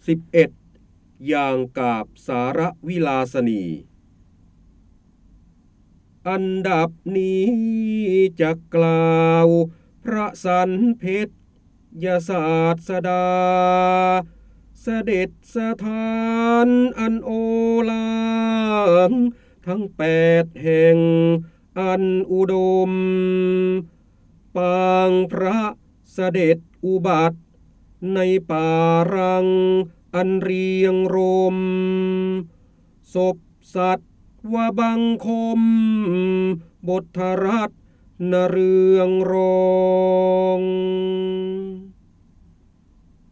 11อย่างกาบสารวิลาสนีอันดับนี้จะกล่าวพระสันเพชยศาสดาเสด็จสถานอันโอฬารทั้ง8แห่งอันอุดมปางพระเสด็จอุบัติในป่ารังอันเรียงรมศพสัตว์ว่าบังคมบทรัตนเรืองรอง